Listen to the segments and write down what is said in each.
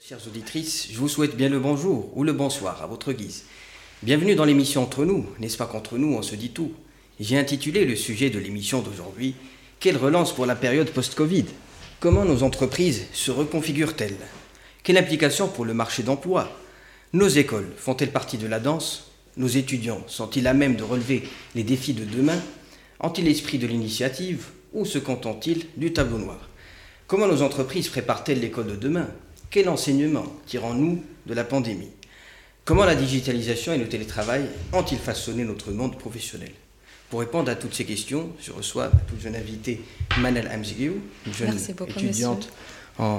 Chères auditrices, je vous souhaite bien le bonjour ou le bonsoir à votre guise. Bienvenue dans l'émission Entre nous, n'est-ce pas qu'entre nous on se dit tout? J'ai intitulé le sujet de l'émission d'aujourd'hui « Quelle relance pour la période post-Covid? Comment nos entreprises se reconfigurent-elles? Quelle implication pour le marché d'emploi? Nos écoles font-elles partie de la danse? Nos étudiants sont-ils à même de relever les défis de demain? Ont-ils l'esprit de l'initiative ou se contentent-ils du tableau noir? Comment nos entreprises préparent-elles l'école de demain? Quel enseignement tirons-nous de la pandémie? Comment la digitalisation et le télétravail ont-ils façonné notre monde professionnel? Pour répondre à toutes ces questions, je reçois ma toute jeune invitée Manal Amziguiou, une jeune étudiante en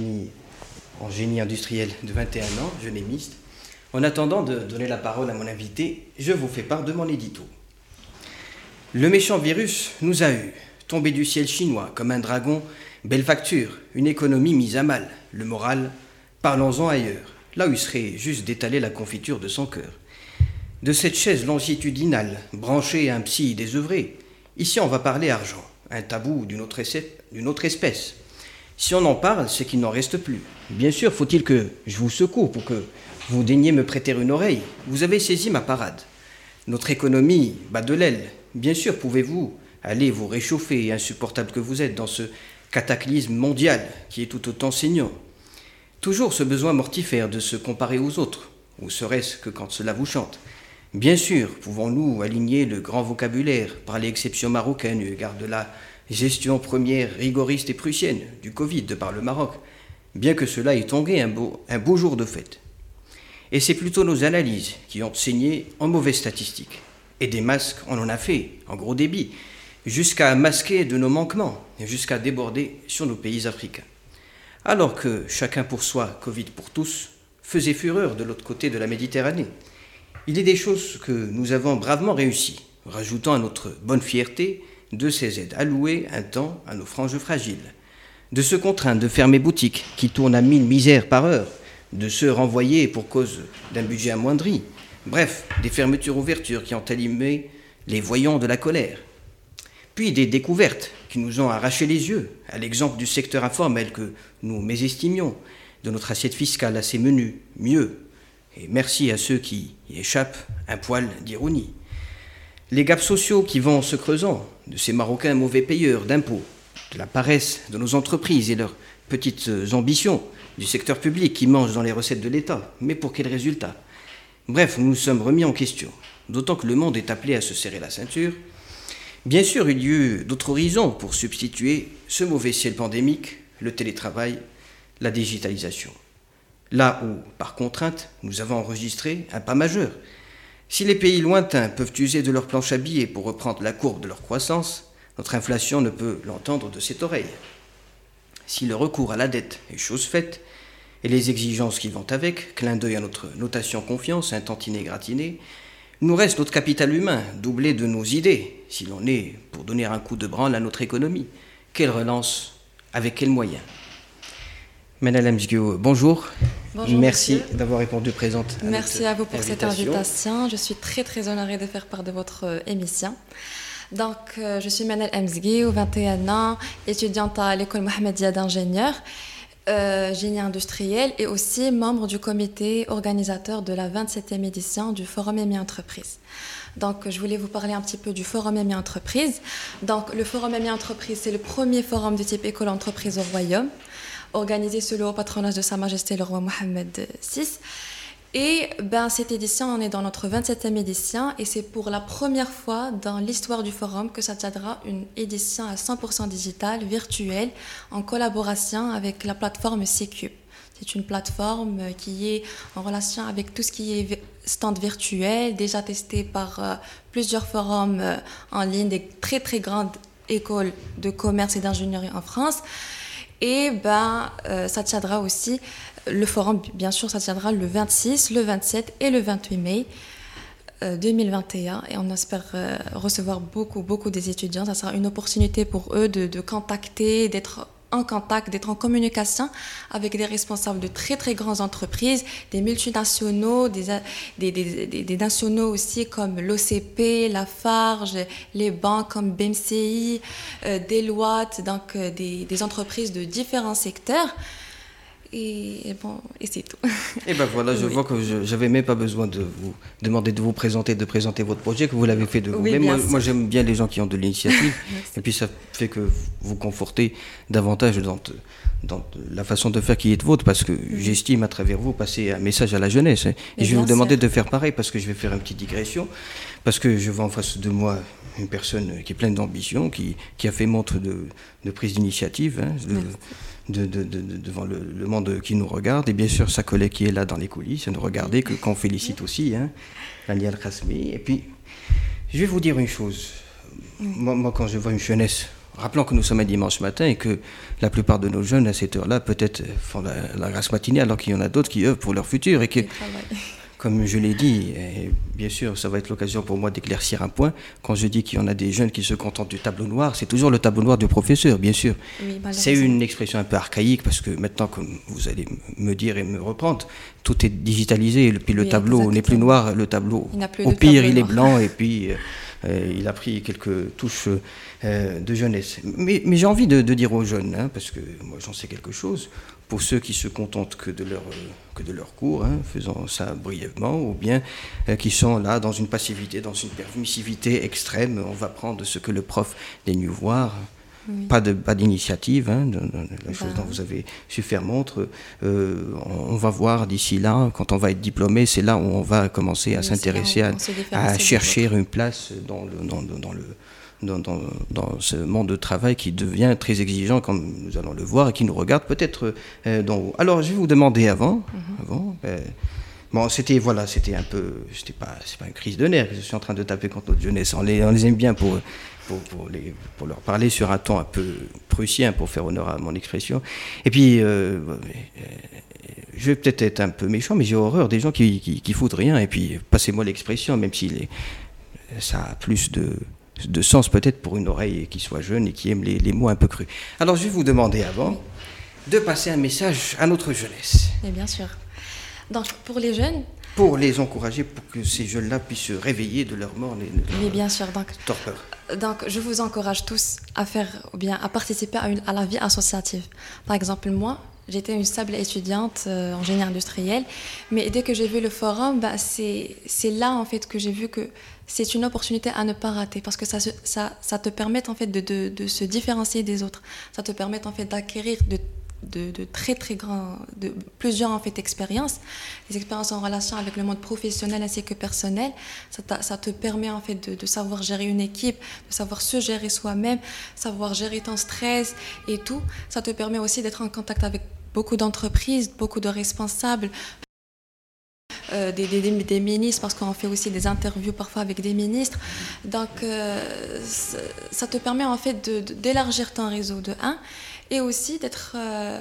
génie industriel de 21 ans, génémiste. En attendant de donner la parole à mon invité, je vous fais part de mon édito. Le méchant virus nous a eus, tombé du ciel chinois comme un dragon, belle facture, une économie mise à mal, le moral, parlons-en ailleurs, là où il serait juste d'étaler la confiture de son cœur. De cette chaise longitudinale, branchée à un psy désœuvré, ici on va parler argent, un tabou d'une autre espèce. Si on en parle, c'est qu'il n'en reste plus. Bien sûr, faut-il que je vous secoue pour que vous daigniez me prêter une oreille. Vous avez saisi ma parade. Notre économie bat de l'aile. Bien sûr, pouvez-vous aller vous réchauffer, insupportable que vous êtes, dans ce cataclysme mondial qui est tout autant saignant. Toujours ce besoin mortifère de se comparer aux autres, ou serait-ce que quand cela vous chante. Bien sûr, pouvons-nous aligner le grand vocabulaire par les exceptions marocaines eu égard de la gestion première rigoriste et prussienne du Covid de par le Maroc, bien que cela ait tongué un beau jour de fête. Et c'est plutôt nos analyses qui ont saigné en mauvaises statistiques. Et des masques, on en a fait, en gros débit, jusqu'à masquer de nos manquements, et jusqu'à déborder sur nos pays africains. Alors que chacun pour soi, Covid pour tous, faisait fureur de l'autre côté de la Méditerranée. Il est des choses que nous avons bravement réussies, rajoutant à notre bonne fierté de ces aides allouées un temps à nos franges fragiles, de se contraindre de fermer boutique qui tournent à 1000 misères par heure, de se renvoyer pour cause d'un budget amoindri, bref, des fermetures-ouvertures qui ont allumé les voyants de la colère. Puis des découvertes qui nous ont arraché les yeux, à l'exemple du secteur informel que nous mésestimions, de notre assiette fiscale assez menue, mieux, et merci à ceux qui y échappent un poil d'ironie. Les gaps sociaux qui vont se creusant, de ces Marocains mauvais payeurs d'impôts, de la paresse de nos entreprises et leurs petites ambitions, du secteur public qui mange dans les recettes de l'État, mais pour quel résultat? Bref, nous nous sommes remis en question, d'autant que le monde est appelé à se serrer la ceinture. Bien sûr, il y eut d'autres horizons pour substituer ce mauvais ciel pandémique, le télétravail, la digitalisation. Là où, par contrainte, nous avons enregistré un pas majeur. Si les pays lointains peuvent user de leur planche à billets pour reprendre la courbe de leur croissance, notre inflation ne peut l'entendre de cette oreille. Si le recours à la dette est chose faite, et les exigences qui vont avec, clin d'œil à notre notation confiance, un tantinet gratiné, nous reste notre capital humain, doublé de nos idées, si l'on est pour donner un coup de branle à notre économie. Quelle relance? Avec quels moyens? Manal Amziguiou, bonjour. Bonjour. Merci d'avoir répondu présente. Merci à vous pour cette invitation. Je suis très très honorée de faire part de votre émission. Donc, je suis Manal Amziguiou, 21 ans, étudiante à l'école Mohamedia d'ingénieur, génie industriel et aussi membre du comité organisateur de la 27e édition du Forum EMI Entreprise. Donc, je voulais vous parler un petit peu du Forum EMI Entreprise. Donc, le Forum EMI Entreprise, c'est le premier forum de type école entreprise au Royaume, organisé sous le haut patronage de Sa Majesté le roi Mohammed VI. Et cette édition, on est dans notre 27e édition et c'est pour la première fois dans l'histoire du forum que ça tiendra une édition à 100% digitale, virtuelle, en collaboration avec la plateforme C-Cube. C'est une plateforme qui est en relation avec tout ce qui est stand virtuel, déjà testé par plusieurs forums en ligne, des très très grandes écoles de commerce et d'ingénierie en France. Et ça tiendra aussi, le forum, bien sûr, ça tiendra le 26, le 27 et le 28 mai 2021. Et on espère recevoir beaucoup des étudiants. Ça sera une opportunité pour eux de contacter, d'être en contact, d'être en communication avec des responsables de très très grandes entreprises, des multinationaux, des nationaux aussi comme l'OCP, Lafarge, les banques comme BMCI, Deloitte, donc des entreprises de différents secteurs et c'est tout. Et ben voilà, je vois que je n'avais même pas besoin de vous demander de présenter votre projet, que vous l'avez fait de vous-même. Moi, j'aime bien les gens qui ont de l'initiative. Et puis ça fait que vous confortez davantage dans la façon de faire qui est vôtre, parce que j'estime à travers vous passer un message à la jeunesse. Et je vais vous demander de faire pareil, parce que je vais faire une petite digression, parce que je vois en face de moi une personne qui est pleine d'ambition, qui a fait montre de prise d'initiative, devant le monde qui nous regarde, et bien sûr sa collègue qui est là dans les coulisses à nous regarder, qu'on félicite aussi, Daniel Khasmi. Et puis, je vais vous dire une chose. Moi, quand je vois une jeunesse, rappelons que nous sommes un dimanche matin et que la plupart de nos jeunes, à cette heure-là, peut-être font la grasse matinée, alors qu'il y en a d'autres qui œuvrent pour leur futur et que, comme je l'ai dit, et bien sûr, ça va être l'occasion pour moi d'éclaircir un point. Quand je dis qu'il y en a des jeunes qui se contentent du tableau noir, c'est toujours le tableau noir du professeur, bien sûr. Oui, c'est une expression un peu archaïque, parce que maintenant, comme vous allez me dire et me reprendre, tout est digitalisé, et puis le tableau n'est plus noir, le tableau, au pire, il est blanc, et puis il a pris quelques touches de jeunesse. Mais j'ai envie de dire aux jeunes, parce que moi j'en sais quelque chose, pour ceux qui se contentent que de leur cours, faisant ça brièvement, ou bien qui sont là dans une passivité, dans une permissivité extrême. On va prendre ce que le prof daigne voir. Oui. Pas d'initiative, la chose dont vous avez su faire montre. On va voir d'ici là, quand on va être diplômé, c'est là où on va commencer à s'intéresser, à chercher une place dans ce monde de travail qui devient très exigeant, comme nous allons le voir, et qui nous regarde peut-être d'en haut. Alors, je vais vous demander bon, c'était un peu, c'est pas une crise de nerfs que je suis en train de taper contre notre jeunesse. On les aime bien pour leur parler sur un ton un peu prussien, pour faire honneur à mon expression. Et puis, je vais peut-être être un peu méchant, mais j'ai horreur des gens qui foutent rien. Et puis, passez-moi l'expression, même si ça a plus de sens peut-être pour une oreille qui soit jeune et qui aime les mots un peu crus. Alors, je vais vous demander de passer un message à notre jeunesse. Et bien sûr. Donc, pour les jeunes, pour les encourager, pour que ces jeunes-là puissent se réveiller de leur mort, oui, bien sûr. Torpeur. Donc, je vous encourage tous à participer à la vie associative. Par exemple, moi, j'étais une stable étudiante en génie industriel, mais dès que j'ai vu le forum, c'est là en fait que j'ai vu que c'est une opportunité à ne pas rater, parce que ça te permet en fait de se différencier des autres. Ça te permet en fait d'acquérir de très très plusieurs en fait expériences, des expériences en relation avec le monde professionnel ainsi que personnel. Ça te permet en fait de savoir gérer une équipe, de savoir se gérer soi-même, savoir gérer ton stress et tout. Ça te permet aussi d'être en contact avec beaucoup d'entreprises, beaucoup de responsables, des ministres, parce qu'on fait aussi des interviews parfois avec des ministres. Donc ça te permet en fait d'élargir ton réseau de 1, et aussi d'être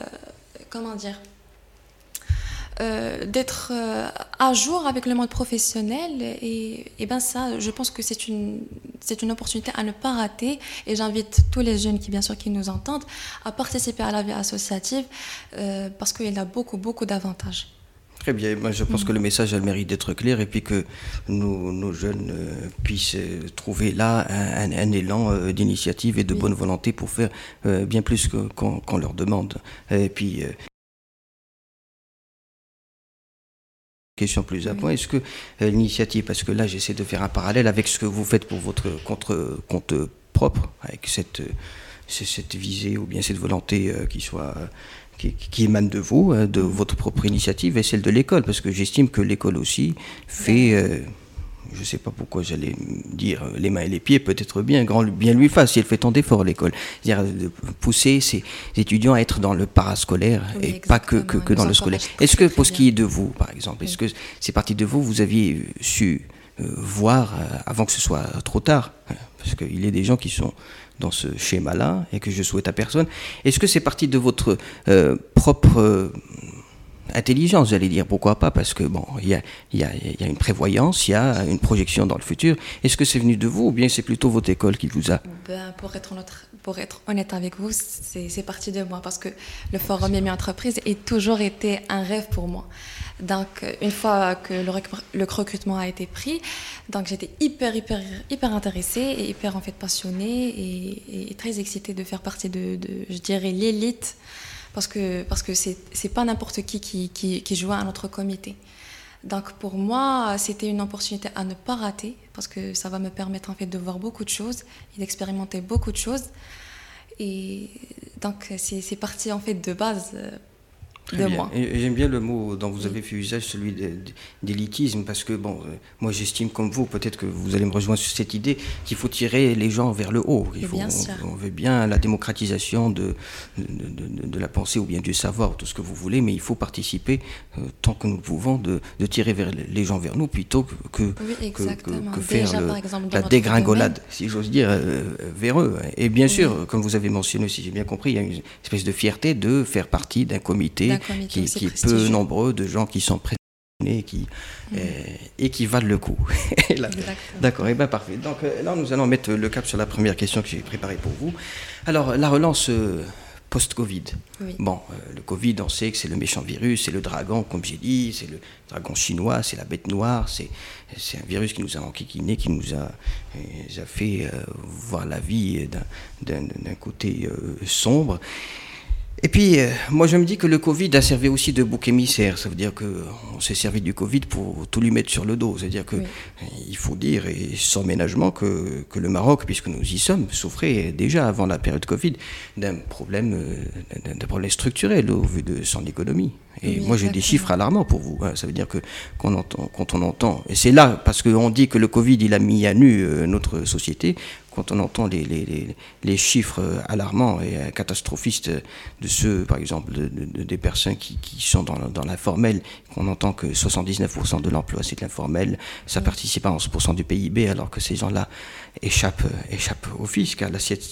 d'être à jour avec le monde professionnel, et ça, je pense que c'est une opportunité à ne pas rater, et j'invite tous les jeunes qui nous entendent à participer à la vie associative, parce qu'il y a beaucoup d'avantages. Très bien, moi je pense que le message a le mérite d'être clair, et puis que nos jeunes puissent trouver là un élan d'initiative et de bonne volonté pour faire bien plus qu'on leur demande. Et puis, question plus à point, est-ce que l'initiative, parce que là j'essaie de faire un parallèle avec ce que vous faites pour votre compte propre, avec cette visée ou bien cette volonté qui émane de vous, de votre propre initiative, et celle de l'école, parce que j'estime que l'école aussi fait, je ne sais pas pourquoi j'allais dire les mains et les pieds, peut-être bien lui fasse, si elle fait tant d'efforts, l'école. C'est-à-dire de pousser ses étudiants à être dans le parascolaire, et pas que dans le scolaire. Est-ce que, pour ce qui est de vous, par exemple, est-ce que c'est parti de vous aviez su voir avant que ce soit trop tard, parce qu'il y a des gens qui sont dans ce schéma-là et que je souhaite à personne. Est-ce que c'est parti de votre propre intelligence, j'allais dire, pourquoi pas, parce que bon, il y a une prévoyance, il y a une projection dans le futur. Est-ce que c'est venu de vous, ou bien c'est plutôt votre école qui vous a... Pour être honnête avec vous, c'est parti de moi, parce que le Forum Miami Entreprise a toujours été un rêve pour moi. Donc, une fois que le recrutement a été pris, donc j'étais hyper intéressée et hyper en fait passionnée et très excitée de faire partie de je dirais, l'élite parce que c'est pas n'importe qui joue à notre comité. Donc pour moi, c'était une opportunité à ne pas rater, parce que ça va me permettre en fait de voir beaucoup de choses et d'expérimenter beaucoup de choses. Et donc c'est parti en fait de base de moi. Et j'aime bien le mot dont vous avez fait usage, celui d'élitisme, parce que bon, moi j'estime comme vous, peut-être que vous allez me rejoindre sur cette idée, qu'il faut tirer les gens vers le haut. On veut bien la démocratisation de la pensée ou bien du savoir, tout ce que vous voulez, mais il faut participer tant que nous pouvons de tirer les gens vers nous plutôt que faire la dégringolade, si j'ose dire, vers eux. Et bien sûr, comme vous avez mentionné, si j'ai bien compris, il y a une espèce de fierté de faire partie d'un comité qui est peu nombreux, de gens qui sont prédestinés et qui valent le coup. D'accord, et bien parfait. Donc là, nous allons mettre le cap sur la première question que j'ai préparée pour vous. Alors, la relance post-Covid. Oui. Bon, le Covid, on sait que c'est le méchant virus, c'est le dragon, comme j'ai dit, c'est le dragon chinois, c'est la bête noire, c'est un virus qui nous a enquiquiné, qui nous a fait voir la vie d'un côté sombre. Et puis, moi je me dis que le Covid a servi aussi de bouc émissaire. Ça veut dire qu'on s'est servi du Covid pour tout lui mettre sur le dos. C'est-à-dire qu'il faut dire, et sans ménagement, que le Maroc, puisque nous y sommes, souffrait déjà avant la période Covid d'un problème structurel au vu de son économie. Et moi j'ai des chiffres alarmants pour vous. Ça veut dire que quand on entend, et c'est là, parce qu'on dit que le Covid il a mis à nu notre société, quand on entend les chiffres alarmants et catastrophistes de ceux, par exemple, des personnes qui sont dans l'informel, qu'on entend que 79% de l'emploi c'est de l'informel, ça participe à 11% du PIB, alors que ces gens-là échappent au fisc, à l'assiette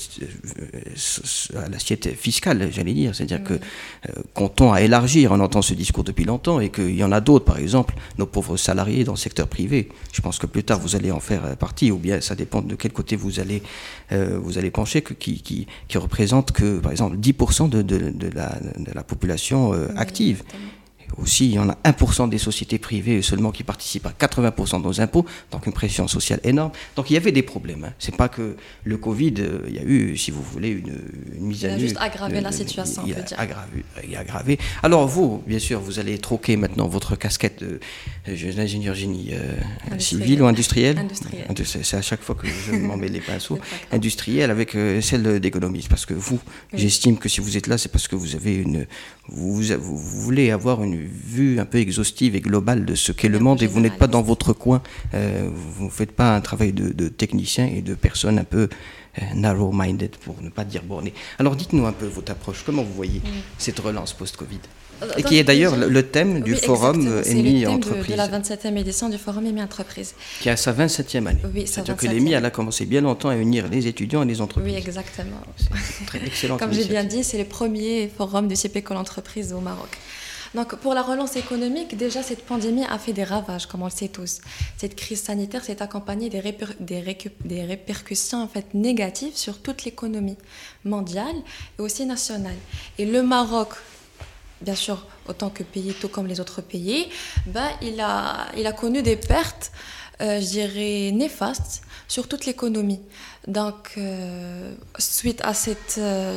fiscale, j'allais dire. C'est-à-dire que quand on à élargir, on entend ce discours depuis longtemps, et qu'il y en a d'autres, par exemple, nos pauvres salariés dans le secteur privé. Je pense que plus tard vous allez en faire partie, ou bien ça dépend de quel côté vous allez pencher, qui représente que, par exemple, 10% de la population active. Exactement. Aussi, il y en a 1% des sociétés privées seulement qui participent à 80% de nos impôts, donc une pression sociale énorme. Donc il y avait des problèmes. Hein. C'est pas que le Covid, il y a eu, si vous voulez, une mise à nu. Il a juste aggravé la situation, on peut dire. Il a aggravé. Alors vous, bien sûr, vous allez troquer maintenant votre casquette d'ingénieur génie civil ou industriel. Industriel. C'est à chaque fois que je m'en mets les pinceaux. Industriel avec celle d'économiste. Parce que vous, j'estime que si vous êtes là, c'est parce que vous avez vous voulez avoir une vue un peu exhaustive et globale de ce qu'est le monde, et vous n'êtes pas dans votre coin, vous ne faites pas un travail de technicien et de personne un peu narrow-minded, pour ne pas dire borné. Alors dites-nous un peu votre approche, comment vous voyez cette relance post-Covid, et qui est d'ailleurs le thème du forum EMI Entreprise. C'est le thème de la 27e édition du forum EMI Entreprise. Qui a sa 27e année. Oui, c'est-à-dire que l'EMI, elle a commencé bien longtemps à unir les étudiants et les entreprises. Oui, exactement. C'est une très excellente Comme j'ai bien dit, c'est le premier forum de CP École Entreprise au Maroc. Donc, pour la relance économique, déjà, cette pandémie a fait des ravages, comme on le sait tous. Cette crise sanitaire s'est accompagnée des répercussions en fait, négatives sur toute l'économie mondiale et aussi nationale. Et le Maroc, bien sûr, autant que pays, tout comme les autres pays, il a connu des pertes, je dirais, néfastes sur toute l'économie. Donc, suite à cette,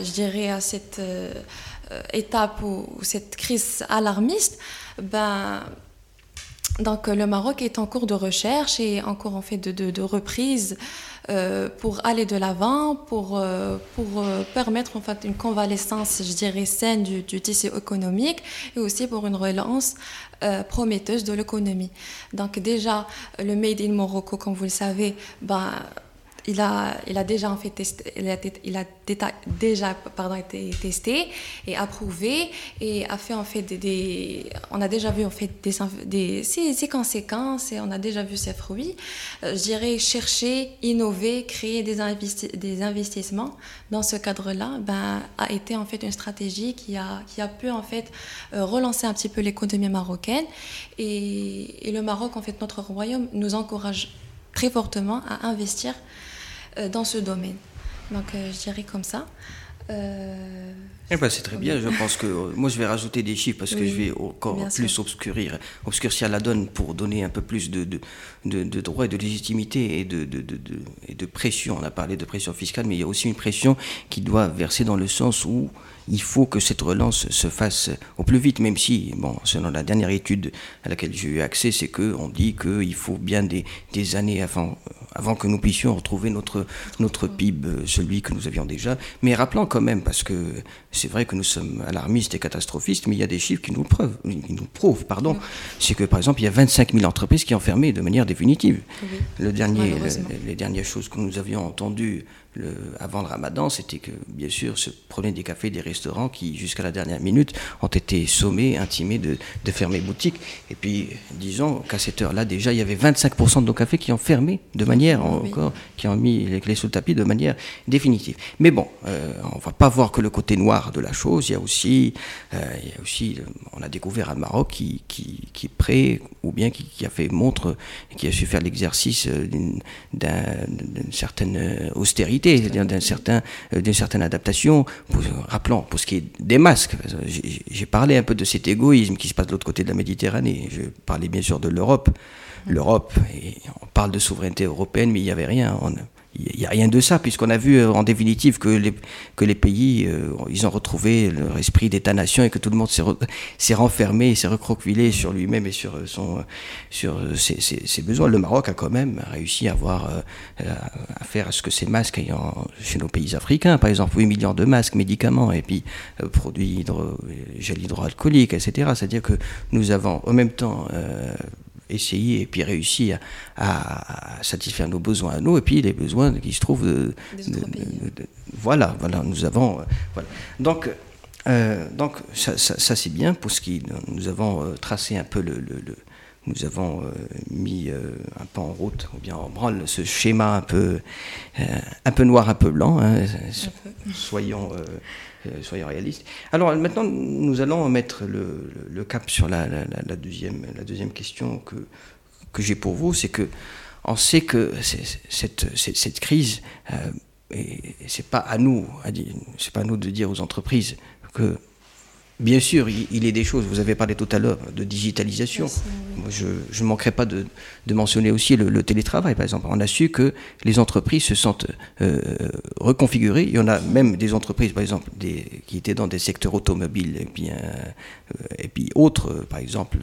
étape ou cette crise alarmiste, donc le Maroc est en cours de recherche et en cours en fait de reprise pour aller de l'avant, pour permettre en fait une convalescence, je dirais, saine du tissu économique, et aussi pour une relance prometteuse de l'économie. Donc déjà, le Made in Morocco, comme vous le savez, il a déjà en fait été testé et approuvé, et a fait en fait on a déjà vu en fait ses conséquences, et on a déjà vu ses fruits. Je dirais chercher, innover, créer des investissements dans ce cadre-là, a été en fait une stratégie qui a pu en fait relancer un petit peu l'économie marocaine, et le Maroc, en fait, notre royaume, nous encourage très fortement à investir dans ce domaine. Donc je dirais comme ça. Eh ben, c'est très bien, je pense que moi je vais rajouter des chiffres parce que je vais encore plus obscurcir la donne pour donner un peu plus de droit et de légitimité et de pression. On a parlé de pression fiscale, mais il y a aussi une pression qui doit verser dans le sens où il faut que cette relance se fasse au plus vite, même si, bon, selon la dernière étude à laquelle j'ai eu accès, c'est qu'on dit qu'il faut bien des années avant que nous puissions retrouver notre PIB, celui que nous avions déjà. Mais rappelons quand même, parce que c'est vrai que nous sommes alarmistes et catastrophistes, mais il y a des chiffres qui nous prouvent, c'est que par exemple, il y a 25 000 entreprises qui ont fermé de manière définitive. Oui, les dernières choses que nous avions entendues avant le ramadan, c'était que, bien sûr, ce problème des cafés, des restaurants qui, jusqu'à la dernière minute, ont été sommés, intimés de fermer boutique. Et puis, disons qu'à cette heure-là, déjà, il y avait 25% de nos cafés qui ont fermé de manière, qui ont mis les clés sous le tapis de manière définitive. Mais bon, on ne va pas voir que le côté noir de la chose. Il y a aussi, on a découvert un Maroc qui est prêt, ou bien qui a fait montre, qui a su faire l'exercice d'une certaine austérité, c'est-à-dire d'une certaine adaptation. Rappelons, pour ce qui est des masques, j'ai parlé un peu de cet égoïsme qui se passe de l'autre côté de la Méditerranée. Je parlais bien sûr de l'Europe. L'Europe, et on parle de souveraineté européenne, mais il n'y avait rien. Il n'y a rien de ça, puisqu'on a vu en définitive que les pays, ils ont retrouvé leur esprit d'État-nation et que tout le monde s'est renfermé, s'est recroquevillé sur lui-même et sur ses besoins. Le Maroc a quand même réussi à faire à ce que ces masques ayant, chez nos pays africains, par exemple, 8 millions de masques, médicaments, et puis produits gel hydroalcoolique, etc. C'est-à-dire que nous avons en même temps essayer et puis réussir à satisfaire nos besoins à nous et puis les besoins qui se trouvent voilà nous avons donc ça c'est bien pour ce qui nous avons tracé un peu nous avons mis un peu en route ou bien en branle ce schéma un peu noir, un peu blanc, hein, soyons réalistes. Alors maintenant, nous allons mettre le cap sur la deuxième question que j'ai pour vous, c'est que on sait que cette crise, et c'est pas à nous de dire aux entreprises que bien sûr, il est des choses, vous avez parlé tout à l'heure de digitalisation. Moi, je ne manquerai pas de mentionner aussi le télétravail, par exemple. On a su que les entreprises se sentent reconfigurées. Il y en a même des entreprises, par exemple, qui étaient dans des secteurs automobiles et puis autres, par exemple,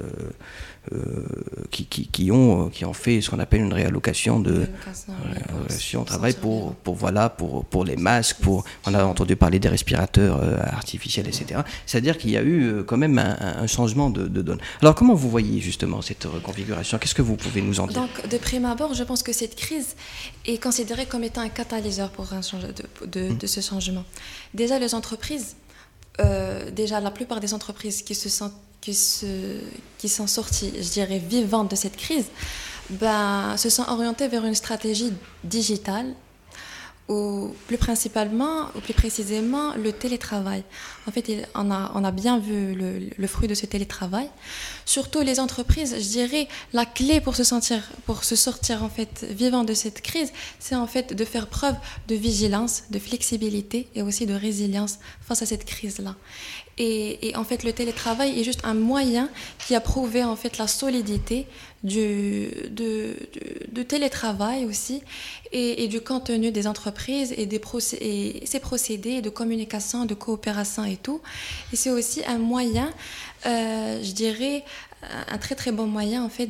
qui ont fait ce qu'on appelle une réallocation de travail pour les masques, on a entendu parler des respirateurs artificiels, etc. C'est-à-dire qu'il y a eu quand même un changement de donne. Alors comment vous voyez justement cette reconfiguration? Qu'est-ce que vous pouvez nous en dire? Donc de prime abord, je pense que cette crise est considérée comme étant un catalyseur pour de ce changement. Déjà les entreprises, la plupart des entreprises qui sont sorties, je dirais, vivantes de cette crise, se sont orientées vers une stratégie digitale, ou plus précisément le télétravail. En fait, on a bien vu le fruit de ce télétravail. Surtout les entreprises, je dirais, la clé pour se sortir en fait vivant de cette crise, c'est en fait de faire preuve de vigilance, de flexibilité et aussi de résilience face à cette crise-là. Et en fait, le télétravail est juste un moyen qui a prouvé en fait la solidité du télétravail aussi et du contenu des entreprises et ces procédés de communication, de coopération et tout. Et c'est aussi un moyen, je dirais, un très très bon moyen en fait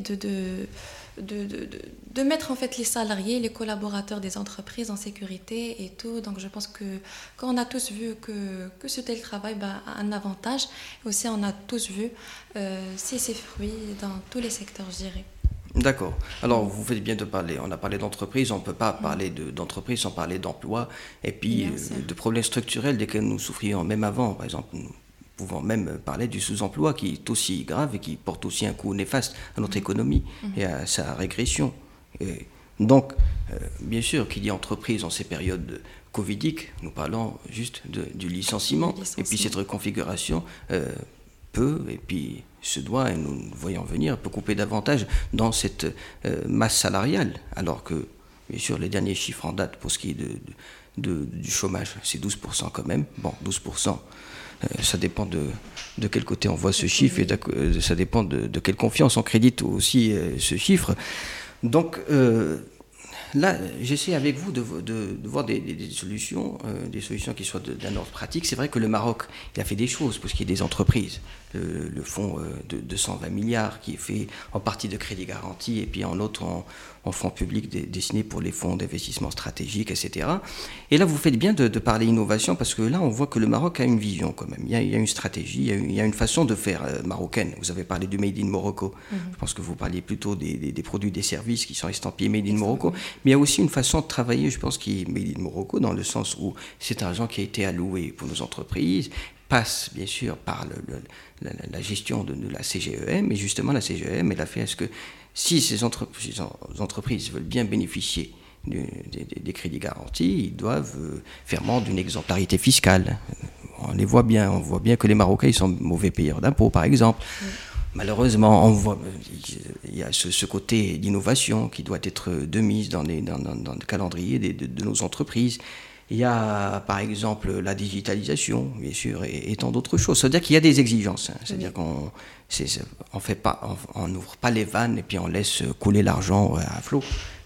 de mettre en fait les salariés, les collaborateurs des entreprises en sécurité et tout. Donc je pense qu'on a tous vu que ce télétravail a un avantage. Et aussi on a tous vu ses fruits dans tous les secteurs, je dirais. D'accord. Alors, vous faites bien de parler. On a parlé d'entreprise, on ne peut pas parler d'entreprise sans parler d'emploi et puis de problèmes structurels desquels nous souffrions même avant. Par exemple, nous pouvons même parler du sous-emploi qui est aussi grave et qui porte aussi un coup néfaste à notre économie et à sa régression. Et donc, bien sûr qu'il y a entreprise en ces périodes covidiques, nous parlons juste du licenciement. Et puis cette reconfiguration peut, et puis se doit, et nous voyons venir, peut couper davantage dans cette masse salariale, alors que, bien sûr, les derniers chiffres en date pour ce qui est du chômage. C'est 12% quand même. Bon, 12%, ça dépend de quel côté on voit ce chiffre et ça dépend de quelle confiance on crédite aussi ce chiffre. Donc là, j'essaie avec vous de voir des solutions qui soient d'un ordre pratique. C'est vrai que le Maroc, il a fait des choses pour ce qui est des entreprises. Le fonds de 220 milliards qui est fait en partie de crédit garanti et puis en autre en fonds publics destinés pour les fonds d'investissement stratégique, etc. Et là, vous faites bien de parler innovation parce que là, on voit que le Maroc a une vision quand même. Il y a une stratégie, il y a une façon de faire marocaine. Vous avez parlé du Made in Morocco. Je pense que vous parliez plutôt des produits, des services qui sont estampillés Made in Morocco. Mais il y a aussi une façon de travailler, je pense, qui est Made in Morocco dans le sens où cet argent qui a été alloué pour nos entreprises passe bien sûr par la gestion de la CGEM, et justement la CGEM, elle a fait à ce que si ces entreprises veulent bien bénéficier des crédits garantis, ils doivent faire montre d'une exemplarité fiscale. On voit bien que les Marocains ils sont mauvais payeurs d'impôts, par exemple. Malheureusement, on voit il y a ce côté d'innovation qui doit être de mise dans le calendrier de nos entreprises. Il y a, par exemple, la digitalisation, bien sûr, et tant d'autres choses. C'est-à-dire qu'il y a des exigences. C'est-à-dire qu'on n'ouvre pas les vannes et puis on laisse couler l'argent à flot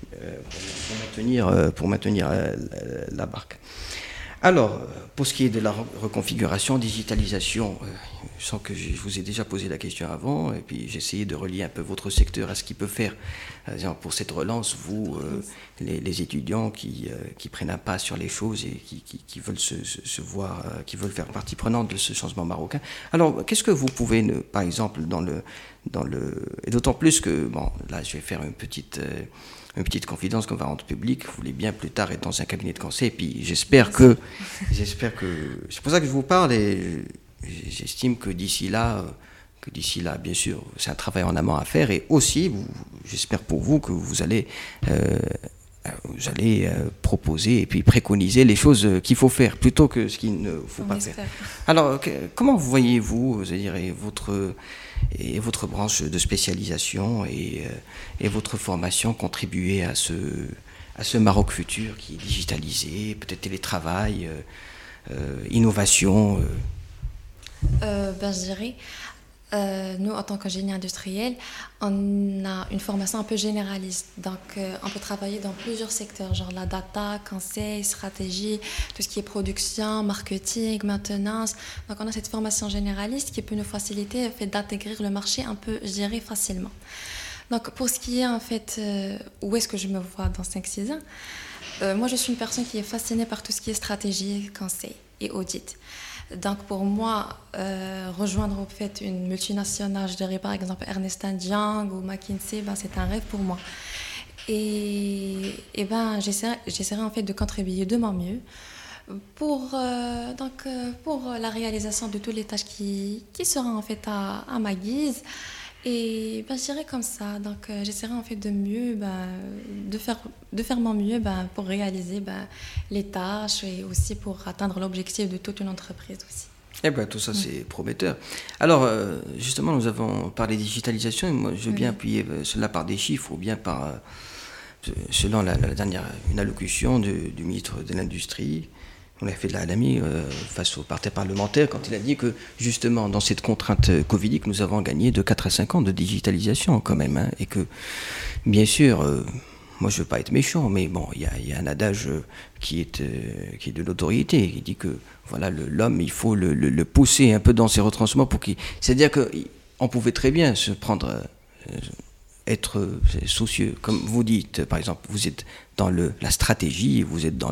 pour maintenir la barque. Alors, pour ce qui est de la reconfiguration, digitalisation, je sens que je vous ai déjà posé la question avant, et puis j'ai essayé de relier un peu votre secteur à ce qu'il peut faire. Pour cette relance, vous, les étudiants qui prennent un pas sur les choses et qui veulent se voir, qui veulent faire partie prenante de ce changement marocain. Alors, qu'est-ce que vous pouvez, par exemple, et d'autant plus que, bon, là, je vais faire une petite confidence qu'on va rendre publique. Vous voulez bien plus tard être dans un cabinet de conseil. Et puis j'espère que c'est pour ça que je vous parle et j'estime que d'ici là, bien sûr, c'est un travail en amont à faire. Et aussi, j'espère pour vous que vous allez proposer et puis préconiser les choses qu'il faut faire plutôt que ce qu'il ne faut pas faire. Alors, comment voyez-vous, c'est-à-dire votre branche de spécialisation et votre formation contribuer à ce Maroc futur qui est digitalisé, peut-être télétravail, innovation Je dirais, nous, en tant qu'ingénieur industriel, on a une formation un peu généraliste. Donc, on peut travailler dans plusieurs secteurs, genre la data, conseil, stratégie, tout ce qui est production, marketing, maintenance. Donc, on a cette formation généraliste qui peut nous faciliter le fait d'intégrer le marché un peu, je dirais, facilement. Donc, pour ce qui est, en fait, où est-ce que je me vois dans 5-6 ans, moi, je suis une personne qui est fascinée par tout ce qui est stratégie, conseil et audit. Donc pour moi, rejoindre en fait une multinationale, je dirais par exemple Ernst & Young ou McKinsey, c'est un rêve pour moi. Et j'essaierai en fait de contribuer de mon mieux pour la réalisation de toutes les tâches qui seront en fait à ma guise. Et je dirais comme ça, donc j'essaierai en fait de mieux, de faire mon mieux pour réaliser les tâches et aussi pour atteindre l'objectif de toute une entreprise aussi. Eh bien, tout ça, c'est prometteur. Alors, justement, nous avons parlé de digitalisation, et moi, je veux bien appuyer cela par des chiffres ou bien selon une allocution du ministre de l'Industrie. On a fait de la LAMI face au parti parlementaire quand il a dit que, justement, dans cette contrainte covidique, nous avons gagné de 4 à 5 ans de digitalisation quand même. Hein, et que, bien sûr, moi je ne veux pas être méchant, mais bon, il y a un adage qui est de l'autorité, qui dit que voilà, l'homme, il faut le pousser un peu dans ses retranchements pour qu'il... C'est-à-dire qu'on pouvait très bien se prendre... être soucieux, comme vous dites, par exemple, vous êtes dans la stratégie, vous êtes dans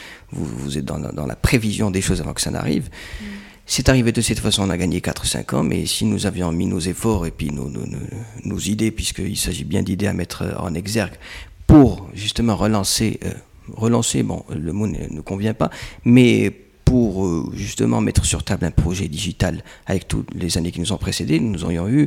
la prévision des choses avant que ça n'arrive. C'est arrivé de cette façon, on a gagné 4-5 ans, mais si nous avions mis nos efforts et puis nos idées, puisqu'il s'agit bien d'idées à mettre en exergue, pour justement relancer, bon, le mot ne convient pas, mais pour justement mettre sur table un projet digital avec toutes les années qui nous ont précédés, nous aurions eu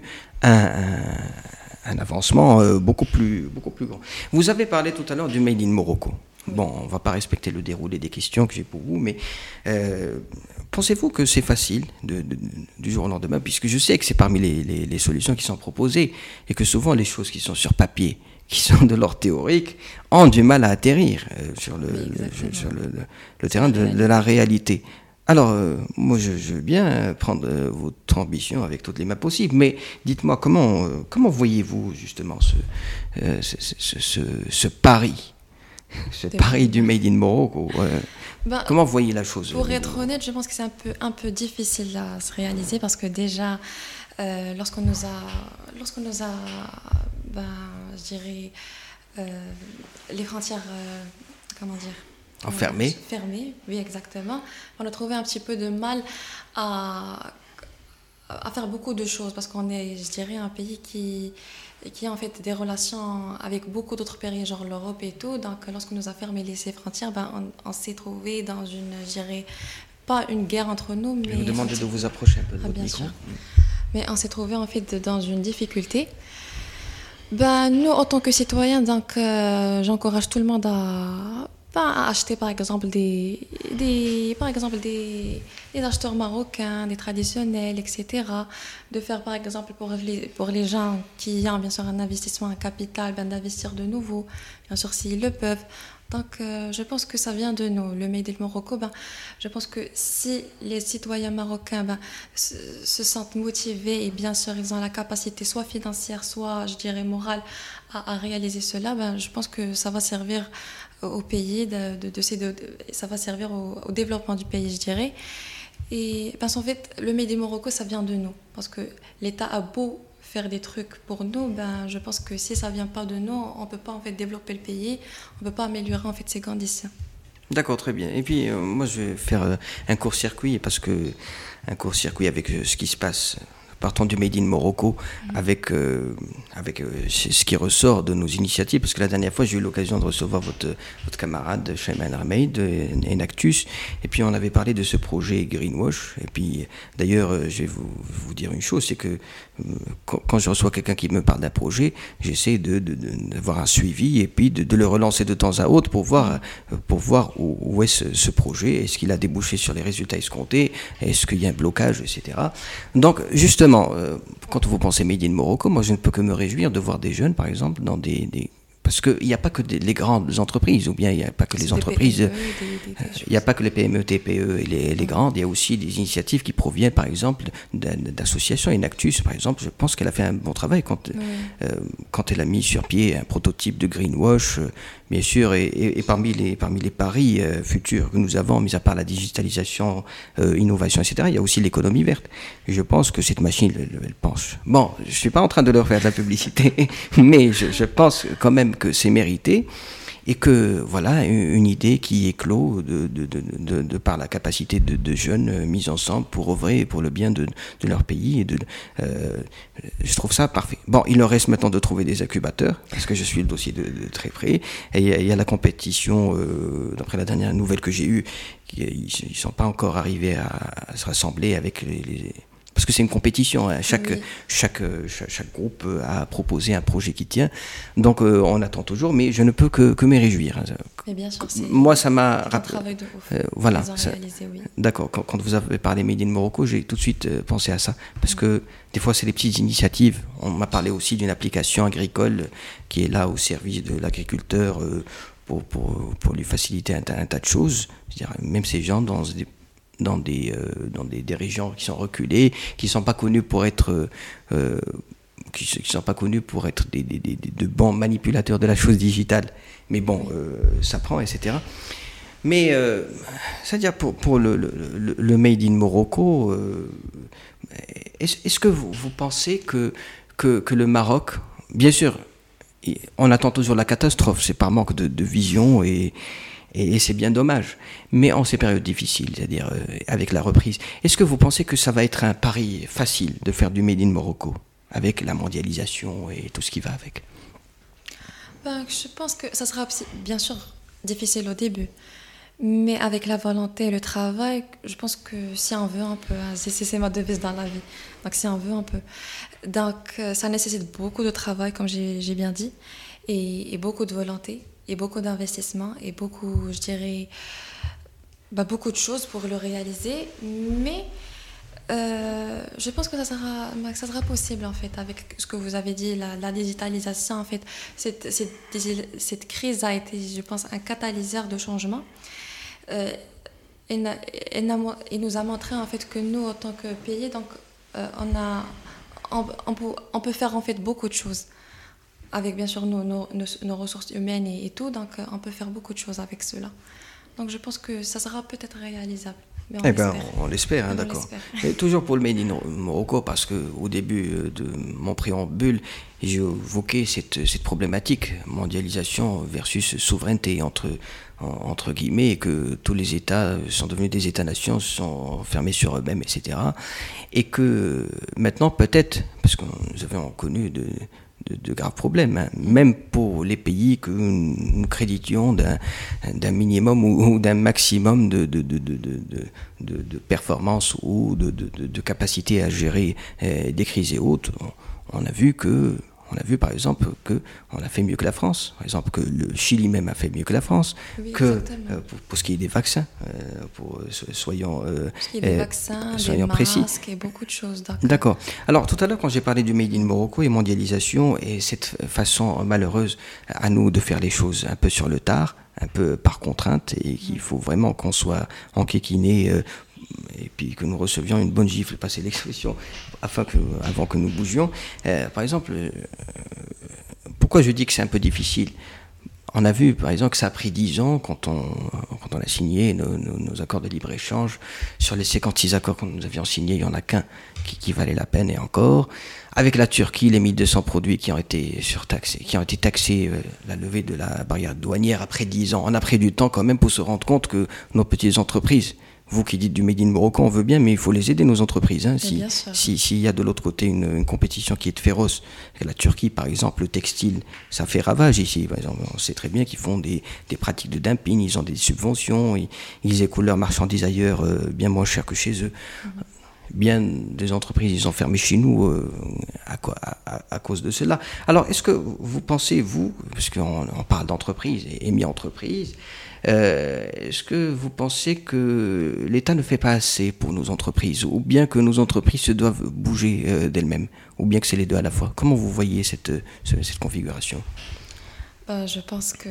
un avancement beaucoup plus grand. Vous avez parlé tout à l'heure du Made in Morocco. Oui. Bon, on ne va pas respecter le déroulé des questions que j'ai pour vous, mais pensez-vous que c'est facile du jour au lendemain, puisque je sais que c'est parmi les solutions qui sont proposées, et que souvent les choses qui sont sur papier, qui sont de l'ordre théorique, ont du mal à atterrir sur le terrain de la réalité. Alors, moi, je veux bien prendre votre ambition avec toutes les mains possibles, mais dites-moi, comment voyez-vous justement ce pari, pari du Made in Morocco comment voyez la chose? Pour être honnête, je pense que c'est un peu difficile à se réaliser parce que déjà, lorsqu'on nous a je dirais, les frontières, comment dire, enfermées. Fermées, oui, exactement. On a trouvé un petit peu de mal à faire beaucoup de choses parce qu'on est, je dirais, un pays qui a en fait des relations avec beaucoup d'autres pays, genre l'Europe et tout. Donc, lorsqu'on nous a fermé ses frontières, on s'est trouvé dans une, je dirais, pas une guerre entre nous, mais... Je vous demande de vous approcher un peu de votre bien micro. sûr. Mais on s'est trouvé en fait dans une difficulté. Nous, en tant que citoyens, donc, j'encourage tout le monde à acheter par exemple des acheteurs marocains, des traditionnels, etc. De faire par exemple pour les gens qui ont bien sûr un investissement, un capital, d'investir de nouveau, bien sûr s'ils le peuvent. Donc je pense que ça vient de nous, le Made in Morocco. Je pense que si les citoyens marocains se sentent motivés et bien sûr ils ont la capacité soit financière, soit je dirais morale à réaliser cela, je pense que ça va servir au pays, ça va servir au développement du pays, je dirais. Et parce qu'en fait, le Made in Morocco, ça vient de nous. Parce que l'État a beau faire des trucs pour nous, je pense que si ça ne vient pas de nous, on ne peut pas en fait développer le pays, on ne peut pas améliorer en fait ses conditions. D'accord, très bien. Et puis, moi, je vais faire un court-circuit, parce que un court-circuit avec ce qui se passe. Partons du Made in Morocco avec ce qui ressort de nos initiatives, parce que la dernière fois j'ai eu l'occasion de recevoir votre camarade Chayman Al-Rameid, Enactus, et puis on avait parlé de ce projet Greenwash. Et puis d'ailleurs je vais vous dire une chose, c'est que quand je reçois quelqu'un qui me parle d'un projet, j'essaie d'avoir un suivi et puis de le relancer de temps à autre pour voir où est ce projet, est-ce qu'il a débouché sur les résultats escomptés, est-ce qu'il y a un blocage, etc. Donc justement, quand vous pensez Made in Morocco, moi je ne peux que me réjouir de voir des jeunes, par exemple, dans parce qu'il n'y a pas que les grandes entreprises, ou bien il n'y a pas que les entreprises, il n'y a pas que les PME, TPE et les grandes, il y a aussi des initiatives qui proviennent, par exemple, d'associations. Enactus, par exemple, je pense qu'elle a fait un bon travail quand elle a mis sur pied un prototype de greenwash, bien sûr, et parmi les paris futurs que nous avons, mis à part la digitalisation, innovation, etc., il y a aussi l'économie verte. Et je pense que cette machine, elle penche. Bon, je ne suis pas en train de leur faire de la publicité, mais je pense quand même que c'est mérité, et que voilà une idée qui éclot de par la capacité de jeunes mis ensemble pour œuvrer pour le bien de leur pays, et je trouve ça parfait. Bon, il leur reste maintenant de trouver des incubateurs, parce que je suis le dossier de très près, et il y a la compétition, d'après la dernière nouvelle que j'ai eue, ils ne sont pas encore arrivés à se rassembler avec parce que c'est une compétition, hein. Chaque groupe a proposé un projet qui tient, donc on attend toujours, mais je ne peux que me réjouir. Mais bien sûr, moi ça m'a un travail de ouf. Voilà. Réalisé, oui. D'accord. Quand vous avez parlé Made in Morocco, j'ai tout de suite pensé à ça, parce que des fois c'est des petites initiatives. On m'a parlé aussi d'une application agricole qui est là au service de l'agriculteur pour lui faciliter un tas de choses. Je veux dire, même ces gens dans des régions qui sont reculées, qui ne sont pas connues pour être de bons manipulateurs de la chose digitale. Mais bon, ça prend, etc. Mais c'est-à-dire pour le Made in Morocco, est-ce que vous pensez que le Maroc, bien sûr, on attend toujours la catastrophe, c'est par manque de vision, et c'est bien dommage. Mais en ces périodes difficiles, c'est-à-dire avec la reprise, est-ce que vous pensez que ça va être un pari facile de faire du Made in Morocco, avec la mondialisation et tout ce qui va avec? Je pense que ça sera bien sûr difficile au début. Mais avec la volonté et le travail, je pense que si on veut un peu, c'est ma devise dans la vie, donc si on veut un peu. Donc ça nécessite beaucoup de travail, comme j'ai bien dit, et beaucoup de volonté. et beaucoup d'investissements et beaucoup, je dirais, beaucoup de choses pour le réaliser. Mais je pense que ça sera possible en fait avec ce que vous avez dit, la digitalisation. En fait, cette crise a été, je pense, un catalyseur de changement. Il nous a montré en fait que nous, en tant que pays, donc on peut faire en fait beaucoup de choses avec bien sûr nos ressources humaines et tout. Donc on peut faire beaucoup de choses avec cela. Donc je pense que ça sera peut-être réalisable. On l'espère, hein, d'accord. Et toujours pour le Made in Morocco, parce qu'au début de mon préambule, j'ai évoqué cette problématique, mondialisation versus souveraineté, entre guillemets, et que tous les États sont devenus des États-nations, sont fermés sur eux-mêmes, etc. Et que maintenant, peut-être, parce que nous avons connu de graves problèmes, hein. Même pour les pays que nous créditions d'un minimum ou d'un maximum de performance ou de capacité à gérer des crises et autres. On a vu par exemple qu'on a fait mieux que la France, par exemple que le Chili même a fait mieux que la France, oui, pour ce qui est des vaccins, soyons précis. Masques et beaucoup de choses. D'accord. Alors tout à l'heure quand j'ai parlé du Made in Morocco et mondialisation et cette façon malheureuse à nous de faire les choses un peu sur le tard, un peu par contrainte et qu'il faut vraiment qu'on soit enquiquiné et puis que nous recevions une bonne gifle, passer l'expression, avant que nous bougions. Par exemple, pourquoi je dis que c'est un peu difficile ? On a vu, par exemple, que ça a pris 10 ans quand on a signé nos accords de libre-échange. Sur les 56 accords que nous avions signés, il n'y en a qu'un qui valait la peine, et encore. Avec la Turquie, les 1200 produits qui ont été surtaxés, qui ont été taxés, la levée de la barrière douanière après 10 ans. On a pris du temps quand même pour se rendre compte que nos petites entreprises, vous qui dites du Made in Morocco, on veut bien, mais il faut les aider, nos entreprises. Hein. S'il y a de l'autre côté une compétition qui est féroce, la Turquie, par exemple, le textile, ça fait ravage ici. Par exemple, on sait très bien qu'ils font des pratiques de dumping, ils ont des subventions, ils écoulent leurs marchandises ailleurs bien moins cher que chez eux. Bien des entreprises, ils ont fermé chez nous à cause de cela. Alors, est-ce que vous pensez, vous, parce qu'on parle d'entreprise et mi-entreprise, est-ce que vous pensez que l'État ne fait pas assez pour nos entreprises, ou bien que nos entreprises se doivent bouger d'elles-mêmes, ou bien que c'est les deux à la fois ? Comment vous voyez cette configuration ? Je pense que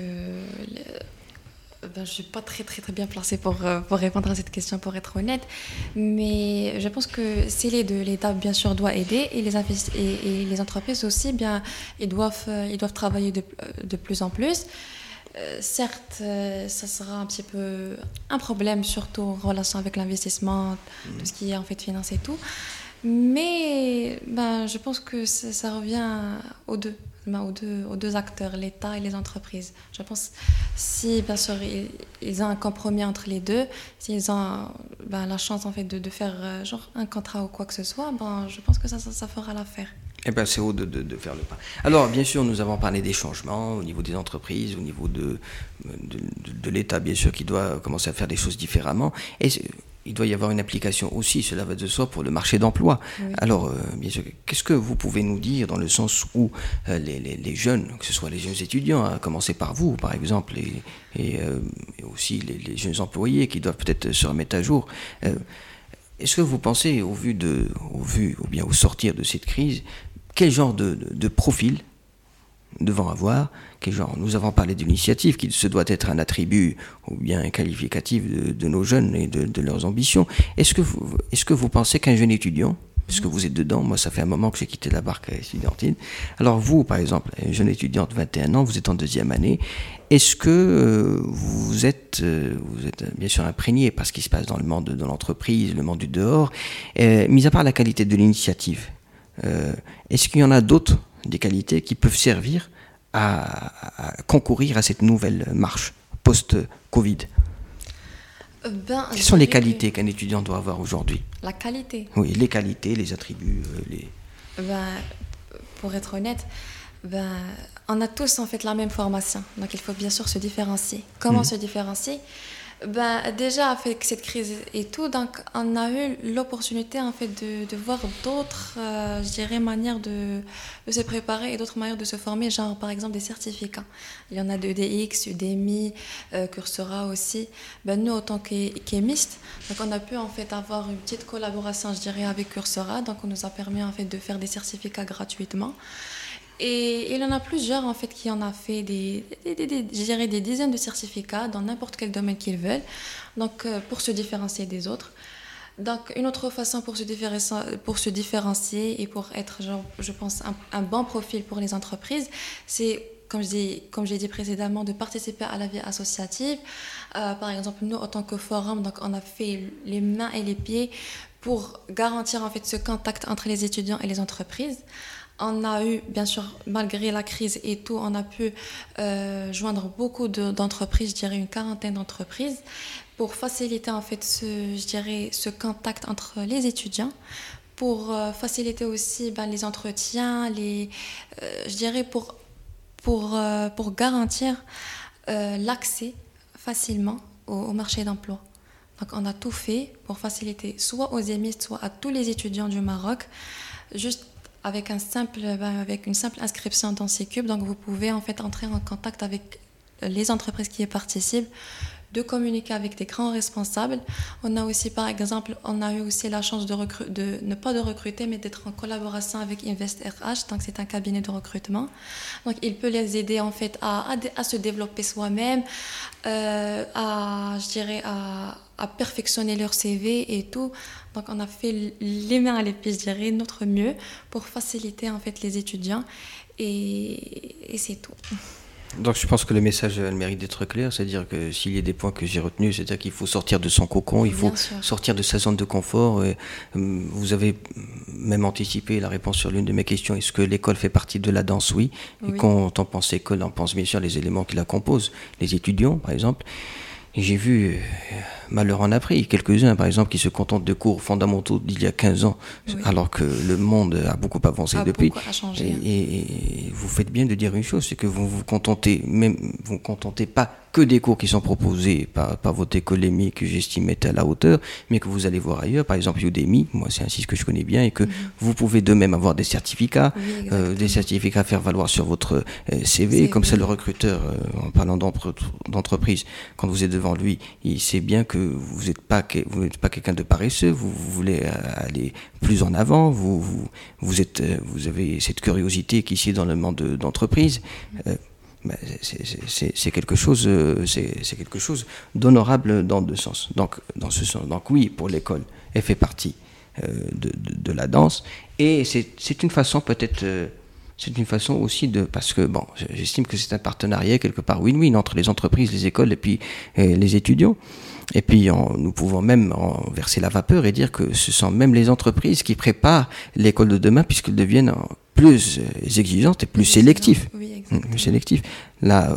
je ne suis pas très bien placée pour répondre à cette question, pour être honnête, mais je pense que c'est les deux. L'État, bien sûr, doit aider, et les entreprises aussi, bien, ils doivent travailler de plus en plus. Certes, ça sera un petit peu un problème, surtout en relation avec l'investissement, tout ce qui est en fait finance et tout. Mais je pense que ça revient aux deux acteurs, l'État et les entreprises. Je pense si bien sûr ils ont un compromis entre les deux, s'ils ont la chance en fait de faire genre un contrat ou quoi que ce soit, je pense que ça fera l'affaire. C'est haut de faire le pas. Alors, bien sûr, nous avons parlé des changements au niveau des entreprises, au niveau de l'État, bien sûr, qui doit commencer à faire des choses différemment. Et il doit y avoir une application aussi, cela va de soi, pour le marché d'emploi. Oui. Alors, bien sûr, qu'est-ce que vous pouvez nous dire dans le sens où les jeunes, que ce soit les jeunes étudiants, à commencer par vous, par exemple, et aussi les jeunes employés qui doivent peut-être se remettre à jour, est-ce que vous pensez, au sortir de cette crise, quel genre de profil devant avoir, nous avons parlé de l'initiative, qui se doit être un attribut ou bien un qualificatif de nos jeunes et de leurs ambitions. Est-ce que vous pensez qu'un jeune étudiant, parce que vous êtes dedans, moi ça fait un moment que j'ai quitté la barque estudiantine, alors vous par exemple, un jeune étudiant de 21 ans, vous êtes en 2e année, est-ce que vous êtes bien sûr imprégné par ce qui se passe dans le monde de l'entreprise, le monde du dehors, mis à part la qualité de l'initiative, est-ce qu'il y en a d'autres, des qualités qui peuvent servir à concourir à cette nouvelle marche post-Covid ? Quelles sont les qualités qu'un étudiant doit avoir aujourd'hui ? La qualité ? Oui, les qualités, les attributs. Pour être honnête, on a tous en fait la même formation, donc il faut bien sûr se différencier. Comment se différencier ? Déjà, avec cette crise et tout, donc on a eu l'opportunité en fait de voir d'autres, je dirais, manières de se préparer et d'autres manières de se former, genre par exemple des certificats. Il y en a de EDX, Udemy, Coursera aussi. Nous, autant qu'émistes, donc on a pu en fait avoir une petite collaboration, je dirais, avec Coursera. Donc on nous a permis en fait de faire des certificats gratuitement. Et il y en a plusieurs en fait qui en a fait je dirais des dizaines de certificats dans n'importe quel domaine qu'ils veulent, donc pour se différencier des autres. Donc une autre façon pour se différencier et pour être, genre, je pense, un bon profil pour les entreprises, c'est comme j'ai dit précédemment, de participer à la vie associative. Par exemple, nous, en tant que forum, donc on a fait les mains et les pieds pour garantir en fait ce contact entre les étudiants et les entreprises. On a eu, bien sûr, malgré la crise et tout, on a pu joindre beaucoup d'entreprises, je dirais une quarantaine d'entreprises, pour faciliter en fait ce contact entre les étudiants, pour faciliter aussi les entretiens, je dirais pour garantir l'accès facilement au marché d'emploi. Donc on a tout fait pour faciliter soit aux émistes, soit à tous les étudiants du Maroc, juste avec une simple inscription dans Cube. Donc vous pouvez en fait entrer en contact avec les entreprises qui y participent, de communiquer avec des grands responsables. On a aussi, par exemple, eu aussi la chance ne pas de recruter, mais d'être en collaboration avec InvestRH, donc c'est un cabinet de recrutement. Donc il peut les aider en fait à se développer soi-même, à perfectionner leur CV et tout. Donc on a fait les mains à l'épice, je dirais, notre mieux pour faciliter en fait les étudiants et c'est tout. Donc je pense que le message a le mérite d'être clair, c'est-à-dire que s'il y a des points que j'ai retenus, c'est-à-dire qu'il faut sortir de son cocon, il faut sortir de sa zone de confort. Et, vous avez même anticipé la réponse sur l'une de mes questions, est-ce que l'école fait partie de la danse? Oui. Et quand on pense école, on pense bien sûr les éléments qui la composent, les étudiants par exemple. Et j'ai vu, malheur en a pris, quelques-uns par exemple qui se contentent de cours fondamentaux d'il y a 15 ans, alors que le monde a beaucoup avancé depuis. Beaucoup a changé. Et vous faites bien de dire une chose, c'est que vous vous contentez pas que des cours qui sont proposés par votre école EMI que j'estime être à la hauteur, mais que vous allez voir ailleurs, par exemple Udemy, moi c'est un site que je connais bien, et que vous pouvez de même avoir des certificats, à faire valoir sur votre CV, comme ça le recruteur, en parlant d'entreprise, quand vous êtes devant lui, il sait bien que vous n'êtes pas quelqu'un de paresseux, vous voulez aller plus en avant, vous avez cette curiosité qui ici dans le monde d'entreprise. C'est quelque chose d'honorable dans deux sens. Donc dans ce sens, donc oui, pour l'école, elle fait partie de la danse, et c'est une façon peut-être. C'est une façon aussi parce que j'estime que c'est un partenariat quelque part win-win entre les entreprises, les écoles et puis les étudiants. Et puis nous pouvons même verser la vapeur et dire que ce sont même les entreprises qui préparent l'école de demain, puisqu'elles deviennent plus exigeantes et plus sélectives. Oui, exactement. Plus sélectives. Là,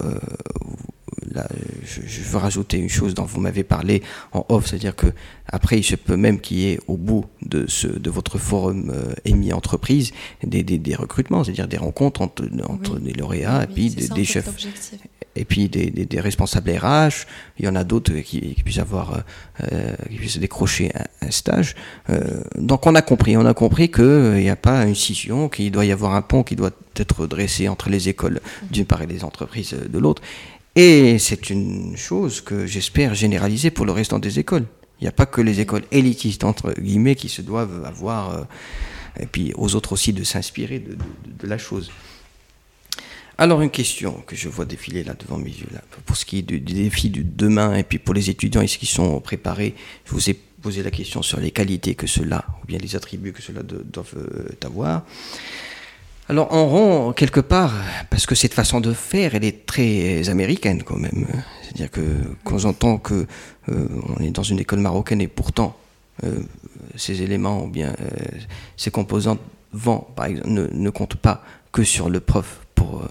je veux rajouter une chose dont vous m'avez parlé en off, c'est-à-dire que après il se peut même qu'il y ait au bout de votre forum EMI entreprise des recrutements, c'est-à-dire des rencontres entre des lauréats et puis des chefs. Et puis des responsables RH, il y en a d'autres qui puissent décrocher un stage. Donc on a compris qu'il n'y a pas une scission, qu'il doit y avoir un pont qui doit être dressé entre les écoles d'une part et les entreprises de l'autre. Et c'est une chose que j'espère généraliser pour le restant des écoles. Il n'y a pas que les écoles élitistes, entre guillemets, qui se doivent avoir, et puis aux autres aussi de s'inspirer de la chose. Alors une question que je vois défiler là devant mes yeux, là, pour ce qui est du défi de demain, et puis pour les étudiants, est-ce qu'ils sont préparés? Je vous ai posé la question sur les qualités que ceux-là, ou bien les attributs que ceux-là doivent avoir. Alors en rond, quelque part, parce que cette façon de faire, elle est très américaine quand même. C'est-à-dire que quand j'entends que on est dans une école marocaine et pourtant ces éléments ou bien ces composantes par exemple, ne comptent pas que sur le prof pour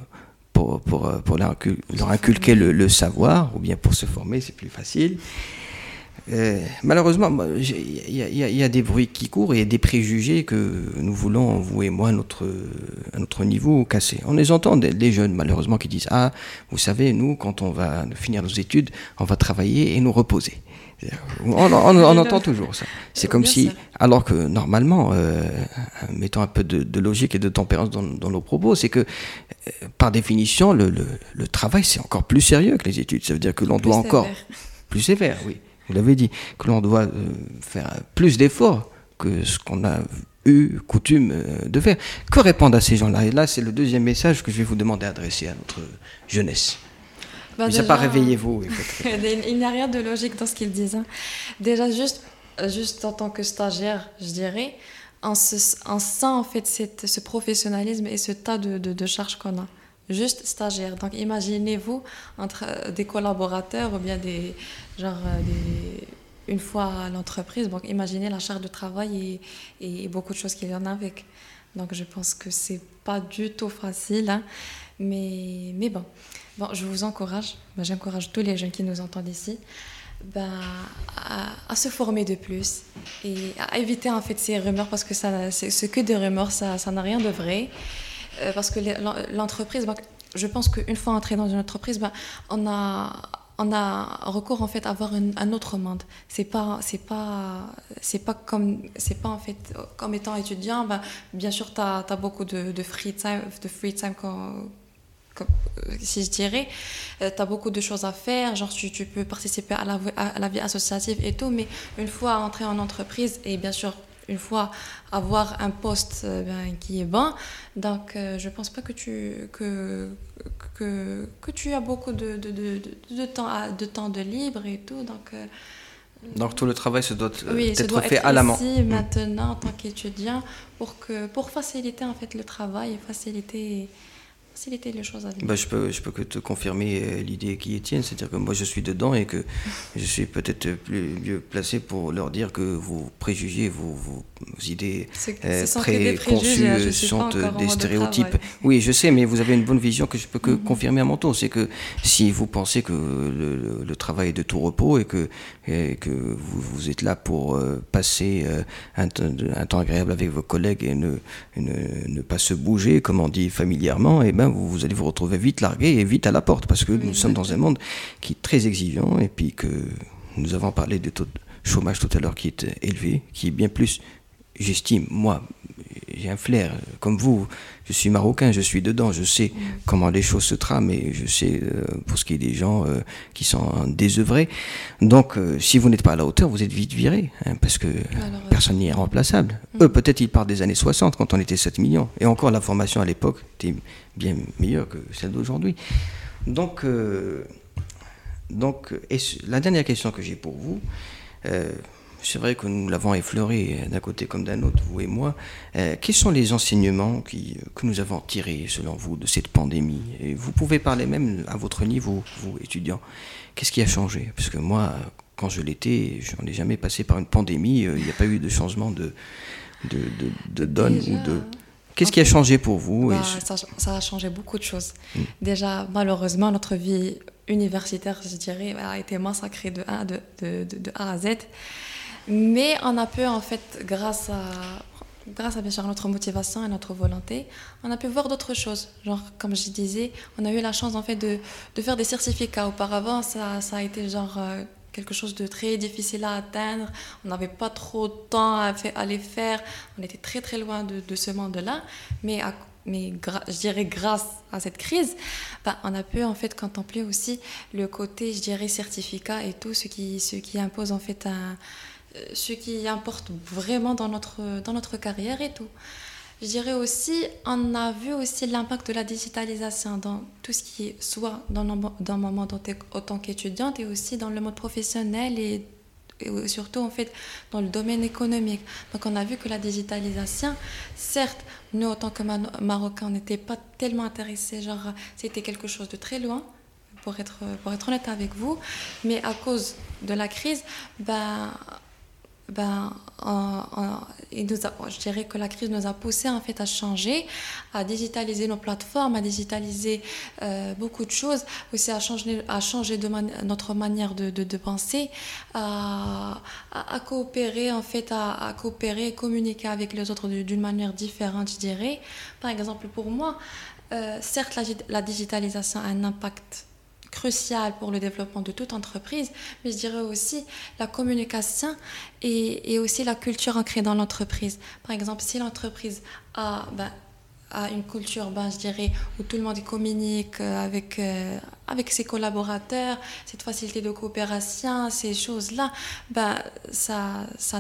leur inculquer le savoir, ou bien pour se former, c'est plus facile. Malheureusement, il y a des bruits qui courent et des préjugés que nous voulons, vous et moi, à notre niveau, casser. On les entend des jeunes, malheureusement, qui disent « Ah, vous savez, nous, quand on va finir nos études, on va travailler et nous reposer. » On entend toujours ça. C'est comme si, alors que normalement, mettons un peu de logique et de tempérance dans nos propos, c'est que, par définition, le travail, c'est encore plus sérieux que les études. Ça veut dire que l'on doit encore... Plus sévère, oui. Vous l'avez dit, que l'on doit faire plus d'efforts que ce qu'on a eu coutume de faire. Que répondre à ces gens-là? Et là, c'est le deuxième message que je vais vous demander d'adresser à notre jeunesse. Mais déjà, ça pas réveillez-vous. Il n'y a rien de logique dans ce qu'ils disent. Hein. Déjà, juste en tant que stagiaire, je dirais, on sent en fait ce professionnalisme et ce tas de charges qu'on a. Juste stagiaire. Donc imaginez-vous entre des collaborateurs ou bien une fois à l'entreprise. Donc imaginez la charge de travail et beaucoup de choses qu'il y en a avec. Donc je pense que c'est pas du tout facile, hein. Mais bon, je vous encourage. J'encourage tous les jeunes qui nous entendent ici. À se former de plus et à éviter en fait ces rumeurs parce que c'est que des rumeurs, ça n'a rien de vrai. Parce que l'entreprise, je pense qu'une fois entré dans une entreprise, on a recours en fait à avoir un autre monde. C'est pas en fait comme étant étudiant, bien sûr t'as beaucoup de free time si je dirais, t'as beaucoup de choses à faire, genre tu peux participer à la vie associative et tout, mais une fois entrer en entreprise et bien sûr une fois avoir un poste qui est bon, donc je pense pas que tu as beaucoup de temps de libre et tout, donc tout le travail être fait à la main. Ici, maintenant en tant qu'étudiant pour faciliter en fait le travail et faciliter les choses à venir. Je peux que te confirmer l'idée qui est tienne, c'est-à-dire que moi je suis dedans et que je suis peut-être mieux placé pour leur dire que vos préjugés, vos idées préconçues sont des stéréotypes. Oui, je sais, mais vous avez une bonne vision que je peux que confirmer à mon tour. C'est que si vous pensez que le travail est de tout repos et que vous êtes là pour passer un temps agréable avec vos collègues et ne pas se bouger, comme on dit familièrement, et vous allez vous retrouver vite largué et vite à la porte parce que nous sommes dans un monde qui est très exigeant et puis que nous avons parlé de taux de chômage tout à l'heure qui est élevé, qui est bien plus, j'estime, moi, j'ai un flair, comme vous, je suis marocain, je suis dedans, je sais comment les choses se trament et je sais pour ce qui est des gens qui sont désœuvrés. Donc, si vous n'êtes pas à la hauteur, vous êtes vite viré, parce que personne n'y est remplaçable. Eux, peut-être ils partent des années 60 quand on était 7 millions. Et encore, la formation à l'époque était bien meilleure que celle d'aujourd'hui. Donc et la dernière question que j'ai pour vous, c'est vrai que nous l'avons effleuré d'un côté comme d'un autre, vous et moi. Quels sont les enseignements que nous avons tirés, selon vous, de cette pandémie? Et vous pouvez parler même à votre niveau, vous, étudiants. Qu'est-ce qui a changé? Parce que moi, quand je l'étais, je n'en ai jamais passé par une pandémie. Il n'y a pas eu de changement de donne ou de... Qu'est-ce qui a changé pour vous? Ça a changé beaucoup de choses. Déjà, malheureusement, notre vie universitaire, je dirais, a été massacrée de A à Z. Mais on a pu, en fait, grâce à bien sûr notre motivation et notre volonté, on a pu voir d'autres choses. Genre, comme je disais, on a eu la chance, en fait, de faire des certificats. Auparavant, ça a été genre... quelque chose de très difficile à atteindre, on n'avait pas trop de temps à les faire, on était très très loin de ce monde-là, mais je dirais grâce à cette crise, on a pu en fait contempler aussi le côté, je dirais, certificat et tout, ce qui impose en fait ce qui importe vraiment dans notre carrière et tout. Je dirais aussi, on a vu aussi l'impact de la digitalisation dans tout ce qui est soit dans mon monde en tant qu'étudiante et aussi dans le monde professionnel et surtout en fait dans le domaine économique. Donc on a vu que la digitalisation, certes, nous en tant que Marocains, on n'était pas tellement intéressés, genre c'était quelque chose de très loin, pour être honnête avec vous, mais à cause de la crise, je dirais que la crise nous a poussé en fait à changer, à digitaliser nos plateformes, à digitaliser beaucoup de choses, aussi à changer notre manière de penser, à coopérer en fait, à coopérer et communiquer avec les autres d'une manière différente, je dirais. Par exemple, pour moi, certes, la digitalisation a un impact crucial pour le développement de toute entreprise, mais je dirais aussi la communication et aussi la culture ancrée dans l'entreprise. Par exemple, si l'entreprise a une culture, je dirais, où tout le monde communique avec ses collaborateurs, cette facilité de coopération, ces choses-là, ça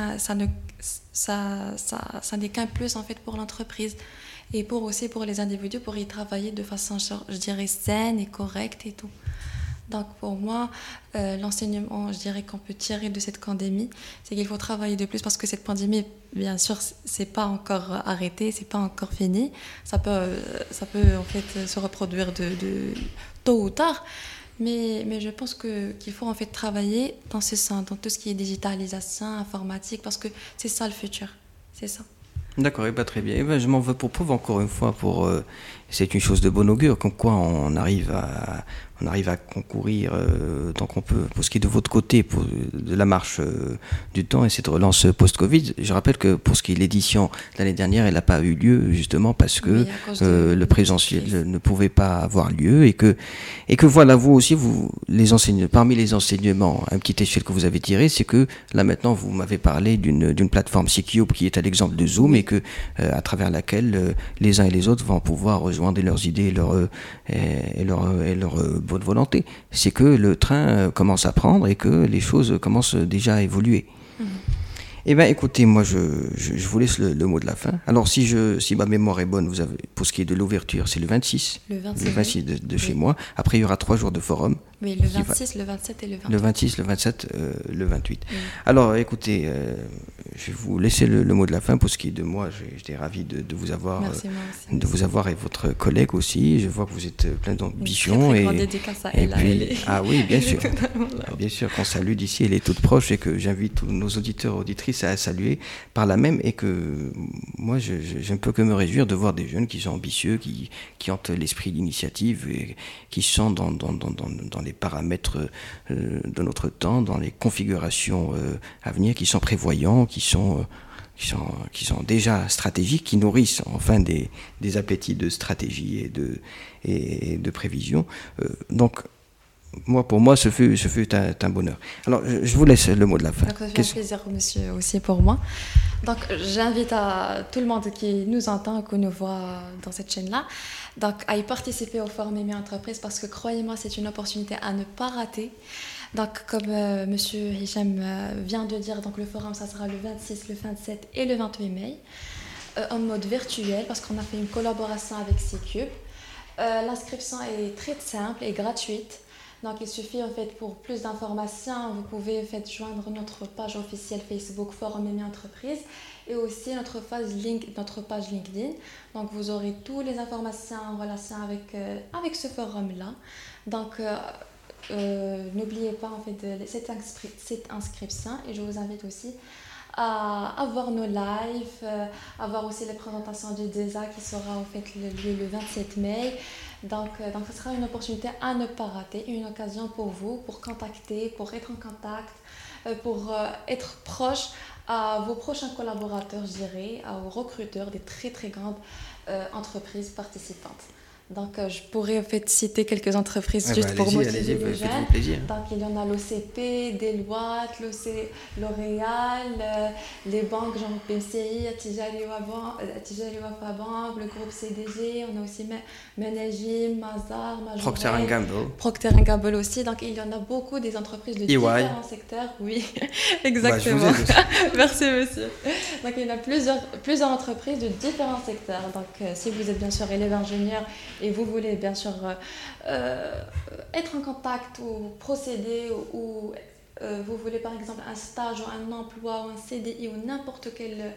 n'est qu'un plus en fait pour l'entreprise. Et aussi pour les individus, pour y travailler de façon, je dirais, saine et correcte et tout. Donc pour moi, l'enseignement, je dirais, qu'on peut tirer de cette pandémie, c'est qu'il faut travailler de plus parce que cette pandémie, bien sûr, c'est pas encore arrêté, c'est pas encore fini. Ça peut en fait se reproduire de tôt ou tard. Mais je pense qu'il faut en fait travailler dans ce sens, dans tout ce qui est digitalisation, informatique, parce que c'est ça le futur. C'est ça. D'accord, très bien. Je m'en veux pour preuve encore une fois c'est une chose de bon augure, comme quoi on arrive à concourir tant qu'on peut pour ce qui est de votre côté de la marche du temps et cette relance post-Covid. Je rappelle que pour ce qui est de l'édition de l'année dernière, elle n'a pas eu lieu justement parce que le présentiel ne pouvait pas avoir lieu et que voilà, vous aussi, parmi les enseignements à une petite échelle que vous avez tiré, c'est que là maintenant vous m'avez parlé d'une plateforme C-Cube qui est à l'exemple de Zoom et que à travers laquelle les uns et les autres vont pouvoir rejoindre leurs idées et leur bonne volonté. C'est que le train commence à prendre et que les choses commencent déjà à évoluer. Eh bien, écoutez, moi, je vous laisse le mot de la fin. Alors, si ma mémoire est bonne, pour ce qui est de l'ouverture, c'est le 26. Le 26 de chez moi. Après, il y aura 3 jours de forum. Oui, le 26, le 27 et le 28. Le 26, le 27, le 28. Oui. Alors, écoutez, je vais vous laisser le mot de la fin. Pour ce qui est de moi, j'étais ravi de vous avoir. Merci, de vous avoir et votre collègue aussi. Je vois que vous êtes plein d'ambition. Très grande dédicace à elle. Ah oui, bien sûr. Bien sûr qu'on salue d'ici, elle est toute proche et que j'invite tous nos auditeurs et auditrices à saluer par là même et que moi, je ne peux que me réjouir de voir des jeunes qui sont ambitieux, qui ont l'esprit d'initiative et qui sont dans les paramètres de notre temps, dans les configurations à venir, qui sont prévoyants, qui sont déjà stratégiques, qui nourrissent enfin des appétits de stratégie et de prévision. Donc, pour moi, ce fut un bonheur. Alors, je vous laisse le mot de la fin. Donc, ça fait un plaisir, monsieur, aussi pour moi. Donc, j'invite à tout le monde qui nous entend, qui nous voit dans cette chaîne-là, donc, à y participer au Forum Aimé Entreprise parce que, croyez-moi, c'est une opportunité à ne pas rater. Donc, comme monsieur Hicham vient de dire, donc, le forum, ça sera le 26, le 27 et le 28 mai, en mode virtuel parce qu'on a fait une collaboration avec C-Cube. L'inscription est très simple et gratuite. Donc, il suffit, en fait, pour plus d'informations, vous pouvez, en fait, joindre notre page officielle Facebook Forum Aimé Entreprise et aussi notre page LinkedIn. Donc, vous aurez toutes les informations en relation avec ce forum-là. Donc, n'oubliez pas, en fait, cette inscription et je vous invite aussi à voir nos lives, à voir aussi les présentations du DESA qui sera, en fait, le 27 mai. Donc, ce sera une opportunité à ne pas rater, une occasion pour vous, pour contacter, pour être en contact, pour être proche à vos prochains collaborateurs, je dirais, aux recruteurs des très très grandes entreprises participantes. Donc, je pourrais en fait citer quelques entreprises juste pour motiver les jeunes. Donc, il y en a l'OCP, Deloitte, L'Oréal, les banques genre PCI, Tijari Wafa Bank, le groupe CDG, on a aussi Menagim, Mazar, Procter & Gamble. Procter & Gamble aussi. Donc, il y en a beaucoup des entreprises de différents secteurs. Oui, exactement. Merci, monsieur. Donc, il y en a plusieurs entreprises de différents secteurs. Donc, si vous êtes bien sûr élève ingénieur et vous voulez bien sûr être en contact ou procéder ou vous voulez par exemple un stage ou un emploi ou un CDI ou n'importe quel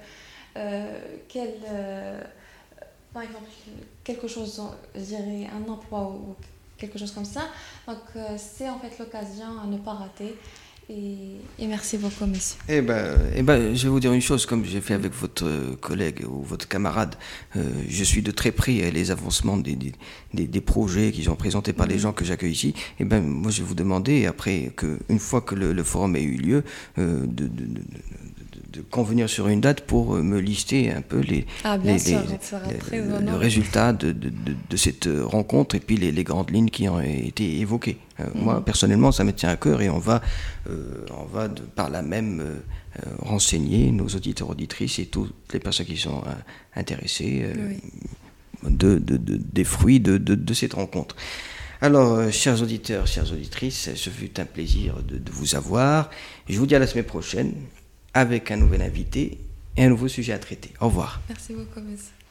par exemple quelque chose, je dirais un emploi ou quelque chose comme ça, donc c'est en fait l'occasion à ne pas rater Et merci beaucoup, monsieur. Je vais vous dire une chose, comme j'ai fait avec votre collègue ou votre camarade, je suis de très près les avancements des projets qui sont présentés par les gens que j'accueille ici. Moi, je vais vous demander, après, une fois que le forum a eu lieu, de convenir sur une date pour me lister un peu le résultat de cette rencontre et puis les grandes lignes qui ont été évoquées. Moi, personnellement, ça me tient à cœur et on va par là même renseigner nos auditeurs, auditrices et toutes les personnes qui sont intéressées des fruits de cette rencontre. Alors, chers auditeurs, chères auditrices, ce fut un plaisir de vous avoir. Je vous dis à la semaine prochaine avec un nouvel invité et un nouveau sujet à traiter. Au revoir. Merci beaucoup, monsieur.